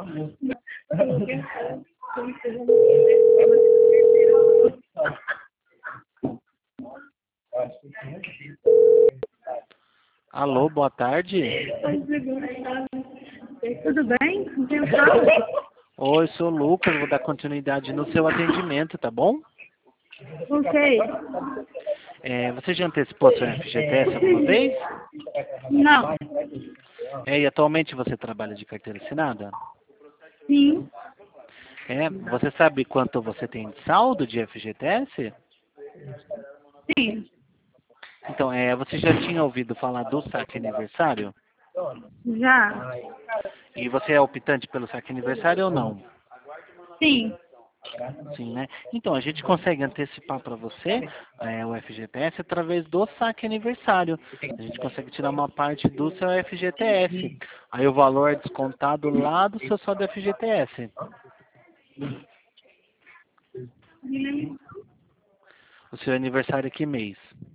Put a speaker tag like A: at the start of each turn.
A: Alô, boa tarde.
B: Tudo bem? Com quem eu falo?
A: Oi, sou o Lucas, vou dar continuidade no seu atendimento, tá bom?
B: Ok.
A: Você já antecipou seu FGTS alguma vez?
B: Não.
A: E atualmente você trabalha de carteira assinada?
B: Sim.
A: Você sabe quanto você tem de saldo de FGTS?
B: Sim.
A: Então, você já tinha ouvido falar do saque aniversário?
B: Já.
A: E você é optante pelo saque aniversário ou não?
B: Sim.
A: Sim, né? Então, a gente consegue antecipar para você o FGTS através do saque aniversário. A gente consegue tirar uma parte do seu FGTS. Aí o valor é descontado lá do seu saldo FGTS. O seu aniversário é que mês?